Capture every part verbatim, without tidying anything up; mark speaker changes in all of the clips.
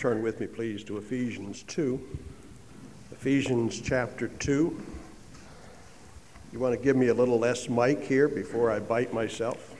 Speaker 1: turn with me, please, to Ephesians two. Ephesians chapter two. You want to give me a little less mic here before I bite myself?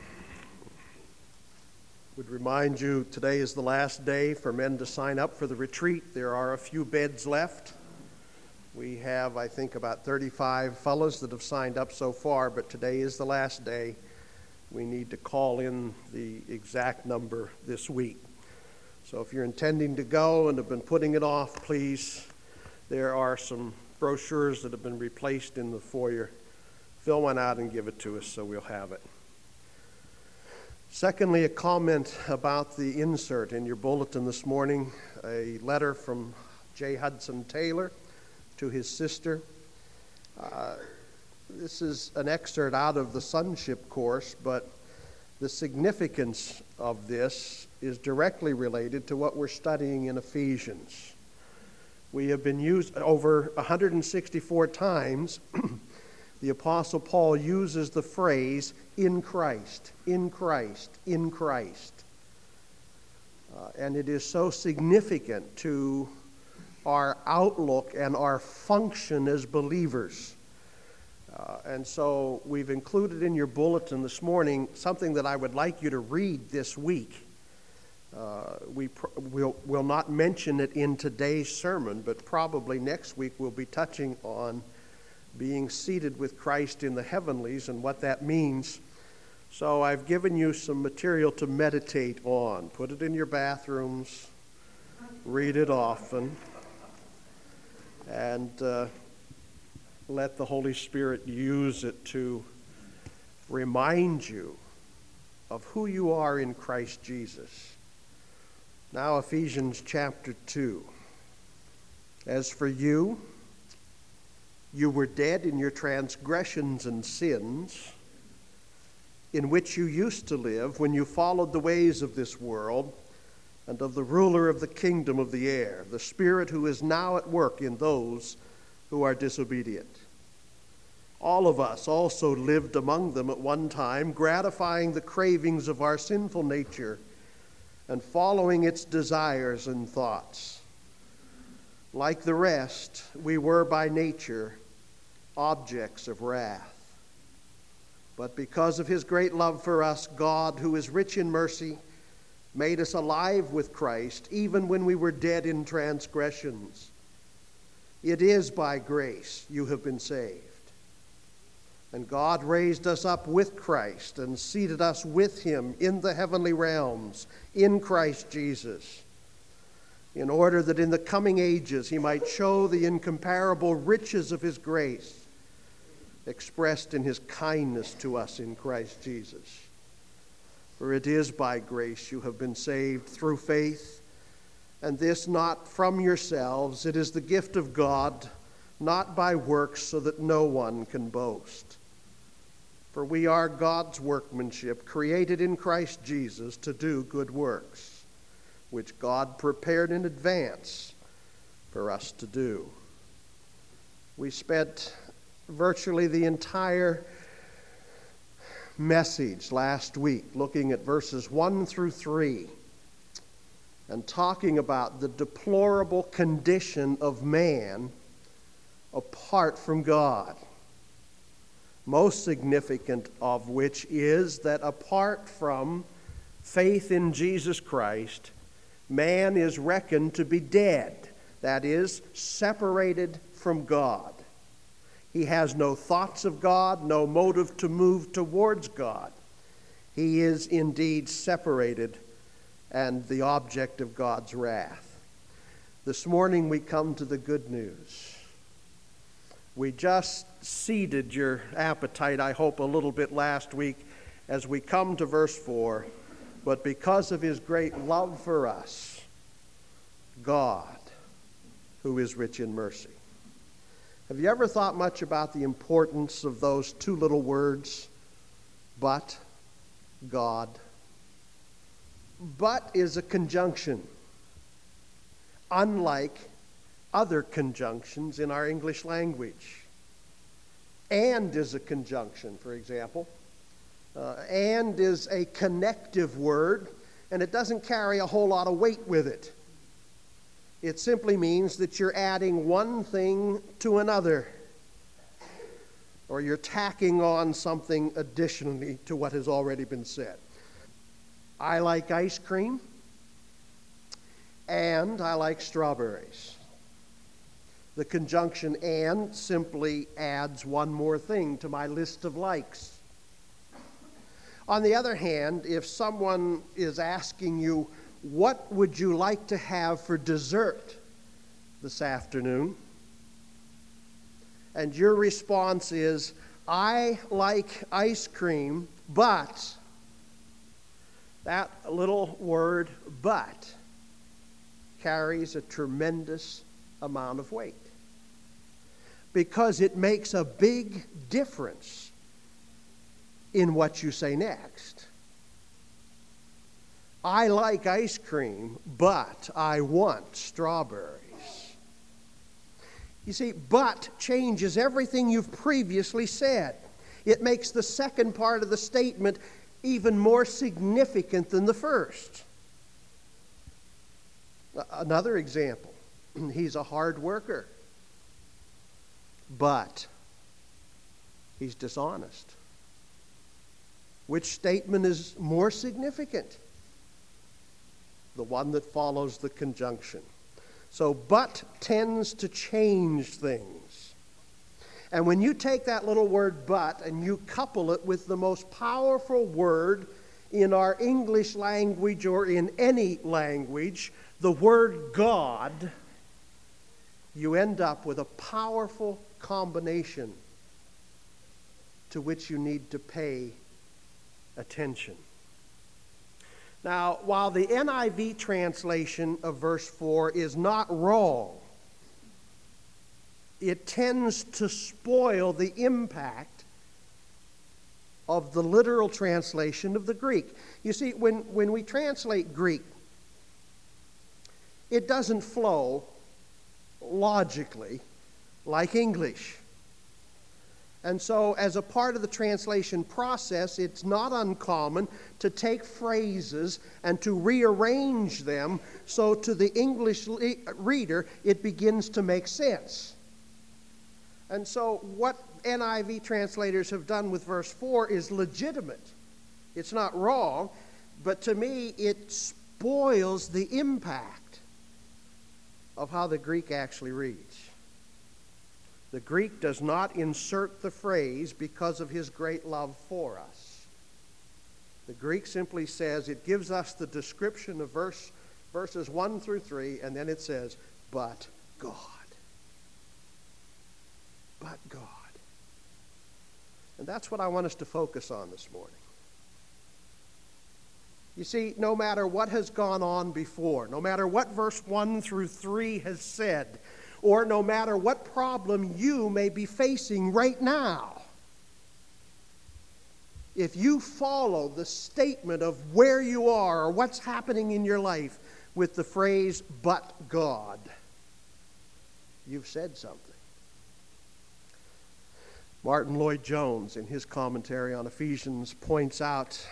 Speaker 1: Would remind you today is the last day for men to sign up for the retreat. There are a few beds left. We have, I think, about thirty-five fellows that have signed up so far, but today is the last day. We need to call in the exact number this week. So if you're intending to go and have been putting it off, please, there are some brochures that have been replaced in the foyer. Fill one out and give it to us so we'll have it. Secondly, a comment about the insert in your bulletin this morning, a letter from J. Hudson Taylor to his sister. Uh, this is an excerpt out of the sonship course, but the significance of this is directly related to what we're studying in Ephesians. We have been used over one hundred sixty-four times. The Apostle Paul uses the phrase, in Christ, in Christ, in Christ. Uh, and it is so significant to our outlook and our function as believers. Uh, and so we've included in your bulletin this morning something that I would like you to read this week. Uh, we pr- will will not mention it in today's sermon, but probably next week we'll be touching on being seated with Christ in the heavenlies and what that means. So I've given you some material to meditate on. Put it in your bathrooms, read it often, and uh, let the Holy Spirit use it to remind you of who you are in Christ Jesus. Now, Ephesians chapter two. As for you, you were dead in your transgressions and sins, in which you used to live when you followed the ways of this world and of the ruler of the kingdom of the air, the Spirit who is now at work in those who are disobedient. All of us also lived among them at one time, gratifying the cravings of our sinful nature and following its desires and thoughts. Like the rest, we were by nature objects of wrath. But because of his great love for us, God, who is rich in mercy, made us alive with Christ, even when we were dead in transgressions. It is by grace you have been saved. And God raised us up with Christ and seated us with him in the heavenly realms, in Christ Jesus, in order that in the coming ages he might show the incomparable riches of his grace expressed in his kindness to us in Christ Jesus. For it is by grace you have been saved through faith, and this not from yourselves. It is the gift of God, not by works, so that no one can boast. For we are God's workmanship, created in Christ Jesus to do good works, which God prepared in advance for us to do. We spent virtually the entire message last week looking at verses one through three and talking about the deplorable condition of man apart from God. Most significant of which is that apart from faith in Jesus Christ, man is reckoned to be dead, that is, separated from God. He has no thoughts of God, no motive to move towards God. He is indeed separated and the object of God's wrath. This morning we come to the good news. We just seeded your appetite, I hope, a little bit last week as we come to verse four. But because of his great love for us, God, who is rich in mercy. Have you ever thought much about the importance of those two little words, but God? But is a conjunction, unlike other conjunctions in our English language. And is a conjunction, for example. Uh, and is a connective word, and it doesn't carry a whole lot of weight with it. It simply means that you're adding one thing to another, or you're tacking on something additionally to what has already been said. I like ice cream, and I like strawberries. The conjunction "and" simply adds one more thing to my list of likes. On the other hand, if someone is asking you, what would you like to have for dessert this afternoon? And your response is, I like ice cream, but that little word "but" carries a tremendous amount of weight, because it makes a big difference in what you say next. I like ice cream, but I want strawberries. You see, "but" changes everything you've previously said. It makes the second part of the statement even more significant than the first. Another example, he's a hard worker, but he's dishonest. Which statement is more significant? The one that follows the conjunction. So "but" tends to change things. And when you take that little word "but" and you couple it with the most powerful word in our English language or in any language, the word God, you end up with a powerful combination to which you need to pay attention. Now, while the N I V translation of verse four is not wrong, it tends to spoil the impact of the literal translation of the Greek. You see, when, when we translate Greek, it doesn't flow logically like English. And so, as a part of the translation process, it's not uncommon to take phrases and to rearrange them so to the English le- reader it begins to make sense. And so, what N I V translators have done with verse four is legitimate. It's not wrong, but to me it spoils the impact of how the Greek actually reads. The Greek does not insert the phrase "because of his great love for us." The Greek simply says, it gives us the description of verse, verses one through three, and then it says, "but God." But God. And that's what I want us to focus on this morning. You see, no matter what has gone on before, no matter what verse one through three has said, or no matter what problem you may be facing right now, if you follow the statement of where you are or what's happening in your life with the phrase "but God," you've said something. Martin Lloyd-Jones, in his commentary on Ephesians, points out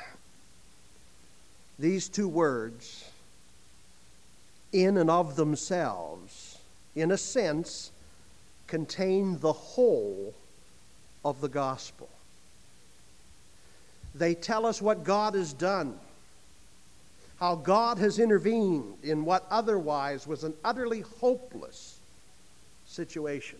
Speaker 1: these two words, in and of themselves, in a sense, contain the whole of the gospel. They tell us what God has done, how God has intervened in what otherwise was an utterly hopeless situation.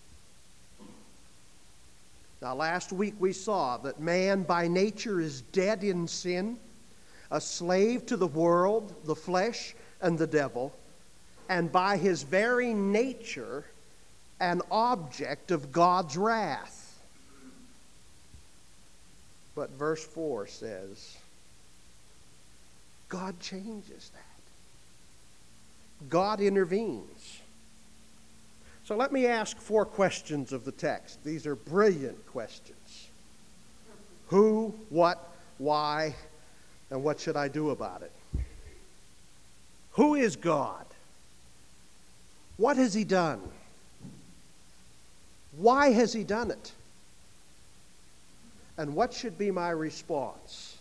Speaker 1: Now, last week we saw that man by nature is dead in sin, a slave to the world, the flesh, and the devil, and by his very nature, an object of God's wrath. But verse four says, God changes that. God intervenes. So let me ask four questions of the text. These are brilliant questions. Who, what, why, and what should I do about it? Who is God? What has he done? Why has he done it? And what should be my response?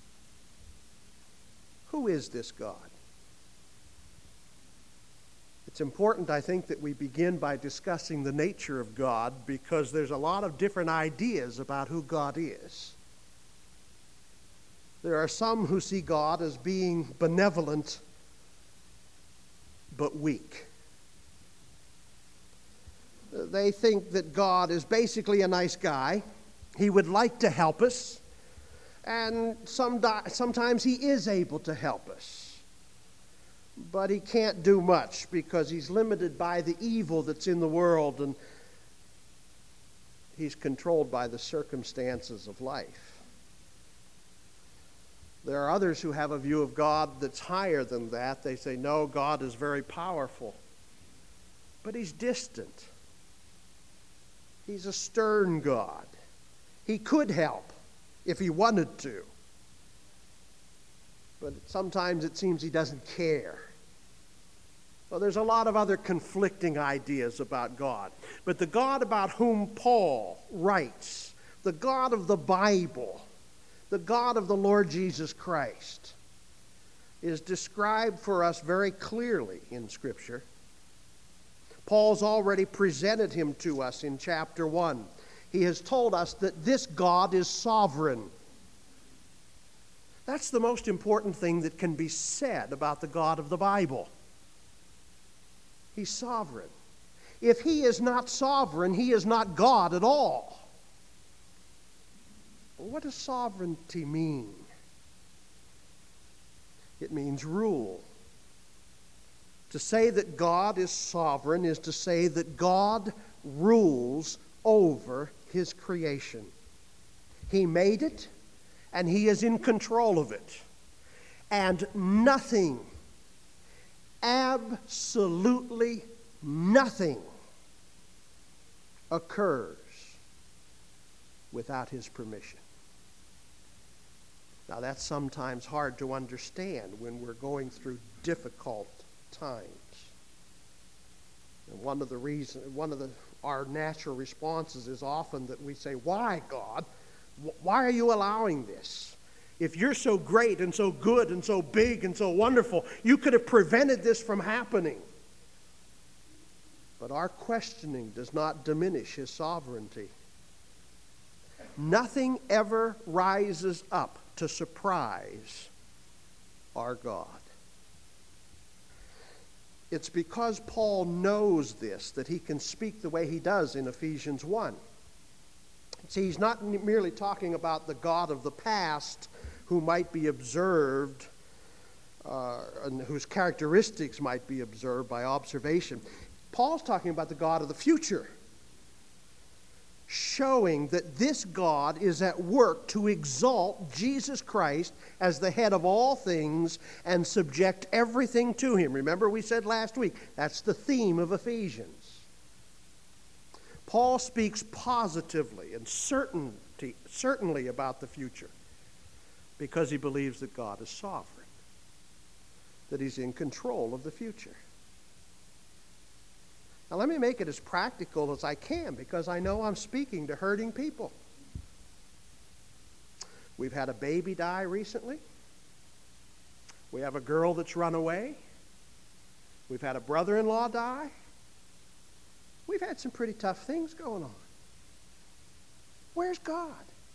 Speaker 1: Who is this God? The It's important, I think, that we begin by discussing the nature of God, because there's a lot of different ideas about who God is. There are some who see God as being benevolent but weak. They think that God is basically a nice guy. He would like to help us, and some, sometimes he is able to help us. But he can't do much because he's limited by the evil that's in the world, and he's controlled by the circumstances of life. There are others who have a view of God that's higher than that. They say, no, God is very powerful, but he's distant. He's a stern God. He could help if he wanted to, but sometimes it seems he doesn't care. Well, there's a lot of other conflicting ideas about God. But the God about whom Paul writes, the God of the Bible, the God of the Lord Jesus Christ, is described for us very clearly in Scripture. Paul's already presented him to us in chapter one. He has told us that this God is sovereign. That's the most important thing that can be said about the God of the Bible. He's sovereign. If he is not sovereign, he is not God at all. What does sovereignty mean? It means rule. To say that God is sovereign is to say that God rules over his creation. He made it, and he is in control of it. And nothing, absolutely nothing, occurs without his permission. Now, that's sometimes hard to understand when we're going through difficult times. And one of the reasons, one of the our natural responses is often that we say, "Why, God? Why are you allowing this? If you're so great and so good and so big and so wonderful, you could have prevented this from happening." But our questioning does not diminish his sovereignty. Nothing ever rises up to surprise our God. It's because Paul knows this that he can speak the way he does in Ephesians one. See, he's not merely talking about the God of the past who might be observed, uh, and whose characteristics might be observed by observation. Paul's talking about the God of the future, showing that this God is at work to exalt Jesus Christ as the head of all things and subject everything to him. Remember, we said last week, that's the theme of Ephesians. Paul speaks positively and certainty, certainly about the future because he believes that God is sovereign, that he's in control of the future. Now, let me make it as practical as I can because I know I'm speaking to hurting people. We've had a baby die recently. We have a girl that's run away. We've had a brother-in-law die. We've had some pretty tough things going on. Where's God?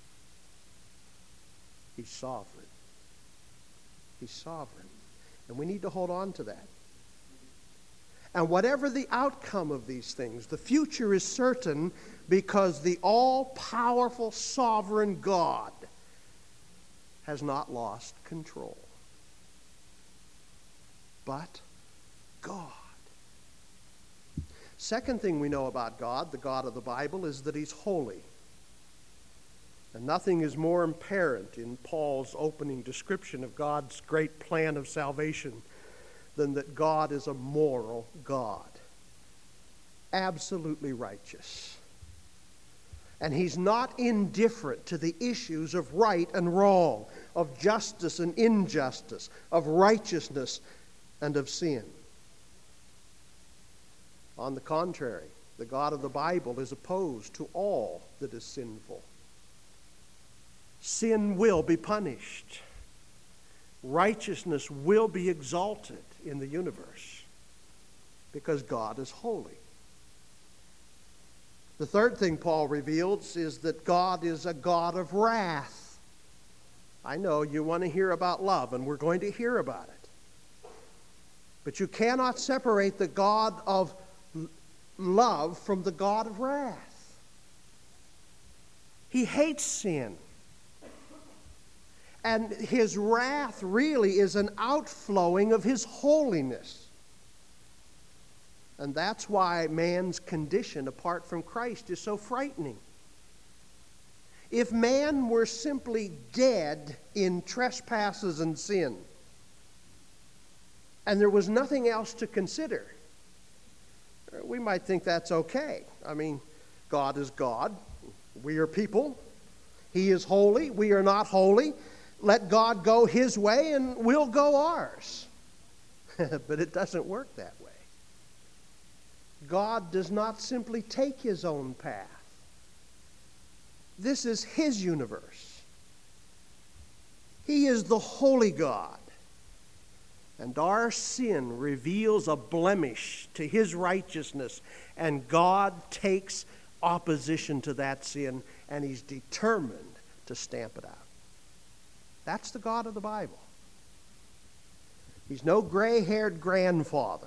Speaker 1: He's sovereign. He's sovereign. And we need to hold on to that. And whatever the outcome of these things, the future is certain because the all-powerful sovereign God has not lost control. But God. Second thing we know about God, the God of the Bible, is that he's holy. And nothing is more apparent in Paul's opening description of God's great plan of salvation than that God is a moral God, absolutely righteous. And he's not indifferent to the issues of right and wrong, of justice and injustice, of righteousness and of sin. On the contrary, the God of the Bible is opposed to all that is sinful. Sin will be punished. Righteousness will be exalted in the universe. because God is holy. The third thing Paul reveals is that God is a God of wrath. I know you want to hear about love, and we're going to hear about it. But you cannot separate the God of love from the God of wrath. He hates sin. And his wrath really is an outflowing of his holiness. And that's why man's condition apart from Christ is so frightening. If man were simply dead in trespasses and sin, and there was nothing else to consider, we might think that's okay. I mean, God is God. We are people. He is holy. We are not holy. Let God go his way and we'll go ours. But it doesn't work that way. God does not simply take his own path. This is his universe. He is the holy God. And our sin reveals a blemish to his righteousness. And God takes opposition to that sin, and he's determined to stamp it out. That's the God of the Bible. He's no gray-haired grandfather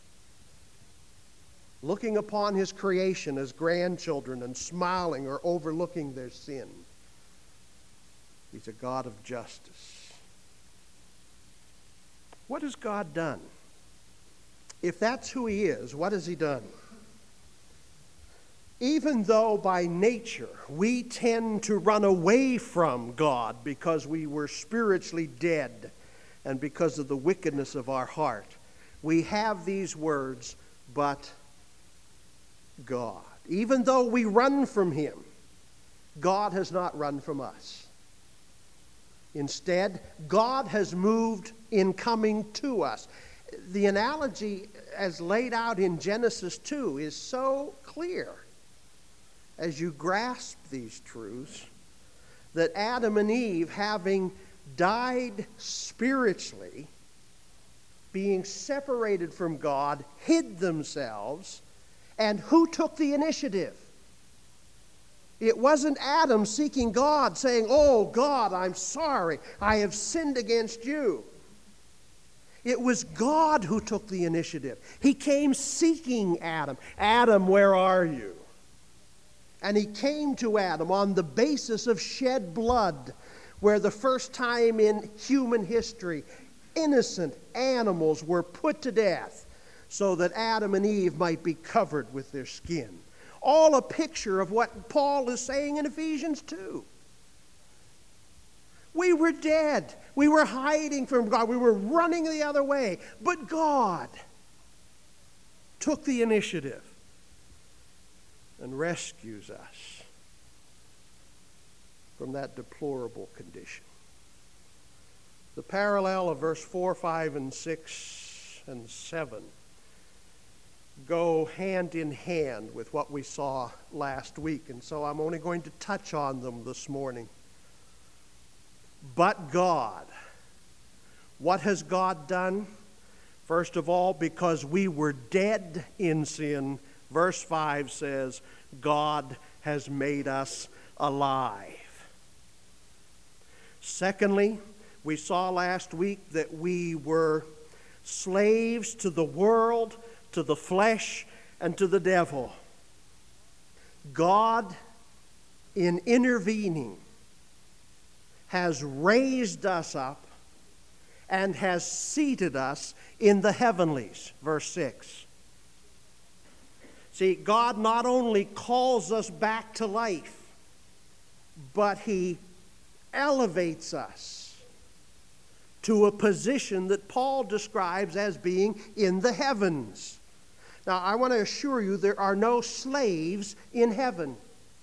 Speaker 1: looking upon his creation as grandchildren and smiling or overlooking their sin. He's a God of justice. What has God done? If that's who he is, what has he done? Even though by nature we tend to run away from God because we were spiritually dead and because of the wickedness of our heart, we have these words, but God. Even though we run from him, God has not run from us. Instead, God has moved in coming to us. The analogy as laid out in Genesis two is so clear as you grasp these truths, that Adam and Eve, having died spiritually, being separated from God, hid themselves. And who took the initiative? It wasn't Adam seeking God, saying, "Oh, God, I'm sorry. I have sinned against you." It was God who took the initiative. He came seeking Adam. "Adam, where are you?" And he came to Adam on the basis of shed blood, where the first time in human history, innocent animals were put to death so that Adam and Eve might be covered with their skin. All a picture of what Paul is saying in Ephesians two. We were dead. We were hiding from God. We were running the other way. But God took the initiative and rescues us from that deplorable condition. The parallel of verse four, five, and six, and seven go hand in hand with what we saw last week, and so I'm only going to touch on them this morning. But God. What has God done? First of all, because we were dead in sin, verse five says, God has made us alive. Secondly, we saw last week that we were slaves to the world, to the flesh, and to the devil. God, in intervening, has raised us up and has seated us in the heavenlies, verse six. See, God not only calls us back to life, but he elevates us to a position that Paul describes as being in the heavens. Now, I want to assure you there are no slaves in heaven.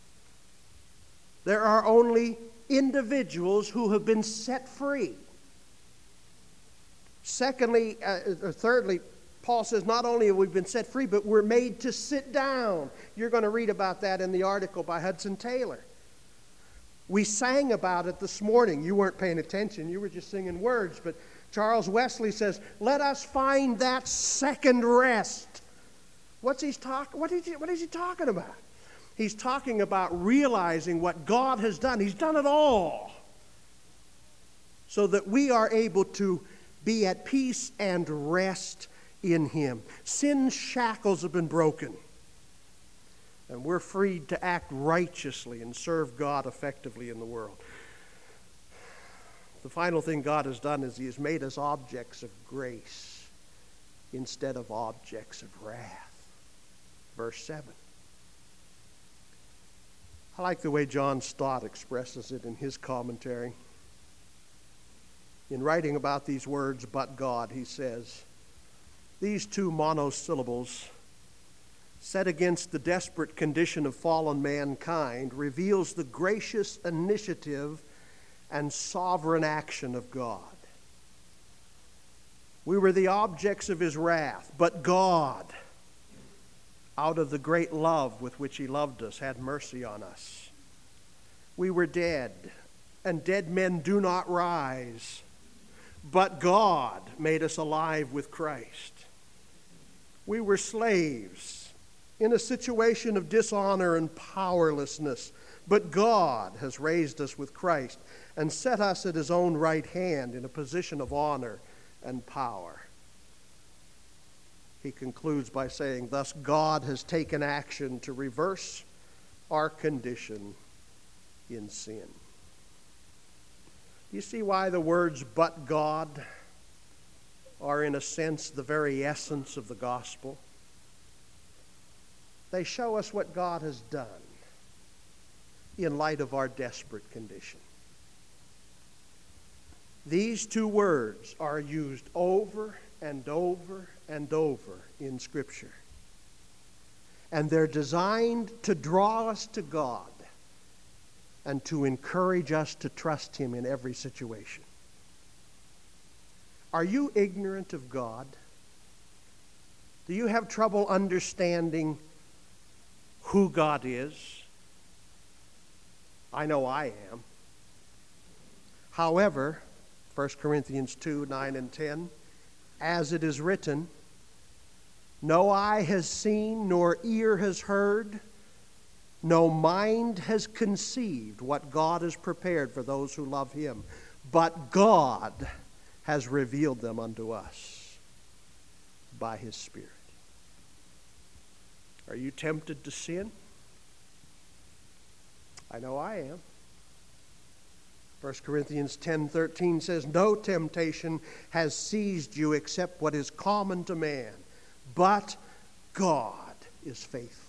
Speaker 1: There are only individuals who have been set free. Secondly, uh, or thirdly, Paul says not only have we been set free, but we're made to sit down. You're going to read about that in the article by Hudson Taylor. We sang about it this morning. You weren't paying attention. You were just singing words. But Charles Wesley says, let us find that second rest What's he talk, what, is he, what is he talking about? He's talking about realizing what God has done. He's done it all, so that we are able to be at peace and rest in him. Sin's shackles have been broken, and we're freed to act righteously and serve God effectively in the world. The final thing God has done is he has made us objects of grace instead of objects of wrath. Verse seven. I like the way John Stott expresses it in his commentary. In writing about these words, but God, he says, these two monosyllables, set against the desperate condition of fallen mankind, reveals the gracious initiative and sovereign action of God. We were the objects of his wrath, but God, out of the great love with which he loved us, had mercy on us. We were dead, and dead men do not rise, but God made us alive with Christ. We were slaves in a situation of dishonor and powerlessness, but God has raised us with Christ and set us at his own right hand in a position of honor and power. He concludes by saying, thus God has taken action to reverse our condition in sin. You see why the words, but God, are in a sense the very essence of the gospel? They show us what God has done in light of our desperate condition. These two words are used over and over and over in Scripture. And they're designed to draw us to God and to encourage us to trust him in every situation. Are you ignorant of God? Do you have trouble understanding who God is? I know I am. However, First Corinthians two, nine and ten, as it is written, no eye has seen, nor ear has heard, no mind has conceived what God has prepared for those who love him. But God has revealed them unto us by his Spirit. Are you tempted to sin? I know I am. First Corinthians ten thirteen says, no temptation has seized you except what is common to man, but God is faithful.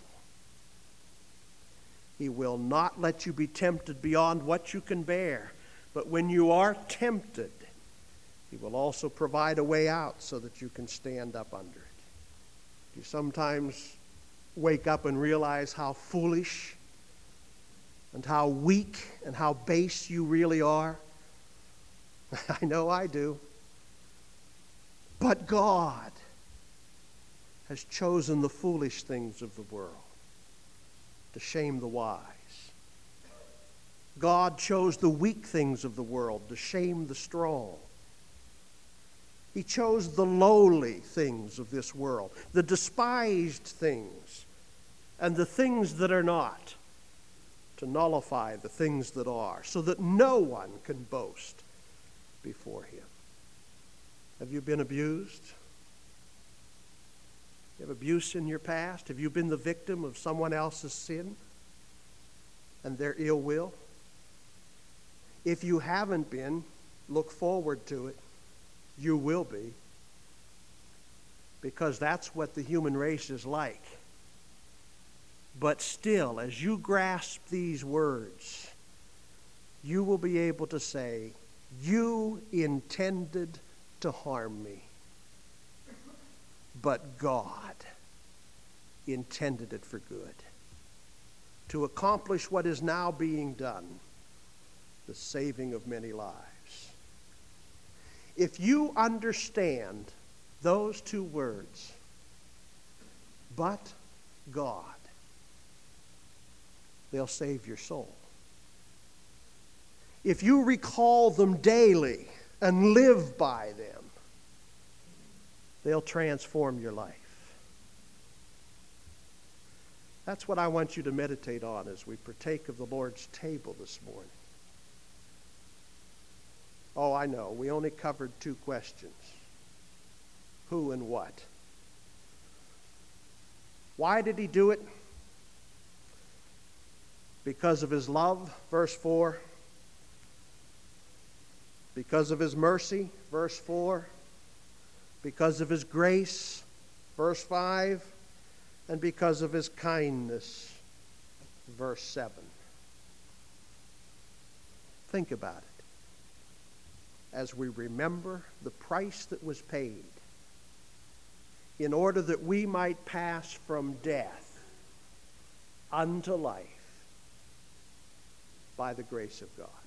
Speaker 1: He will not let you be tempted beyond what you can bear, but when you are tempted, he will also provide a way out so that you can stand up under it. You sometimes wake up and realize how foolish and how weak and how base you really are. I know I do. But God has chosen the foolish things of the world to shame the wise. God chose the weak things of the world to shame the strong. He chose the lowly things of this world, the despised things, and the things that are not, to nullify the things that are, so that no one can boast before him. Have you been abused? You have abuse in your past? Have you been the victim of someone else's sin and their ill will? If you haven't been, look forward to it. You will be. Because that's what the human race is like. But still, as you grasp these words, you will be able to say, you intended to harm me, but God intended it for good, to accomplish what is now being done, the saving of many lives. If you understand those two words, but God, they'll save your soul. If you recall them daily and live by them, they'll transform your life. That's what I want you to meditate on as we partake of the Lord's table this morning. Oh, I know, we only covered two questions. Who and what? Why did he do it? Because of his love, verse four. Because of his mercy, verse four. Because of his grace, verse five. And because of his kindness, verse seven. Think about it. As we remember the price that was paid in order that we might pass from death unto life by the grace of God.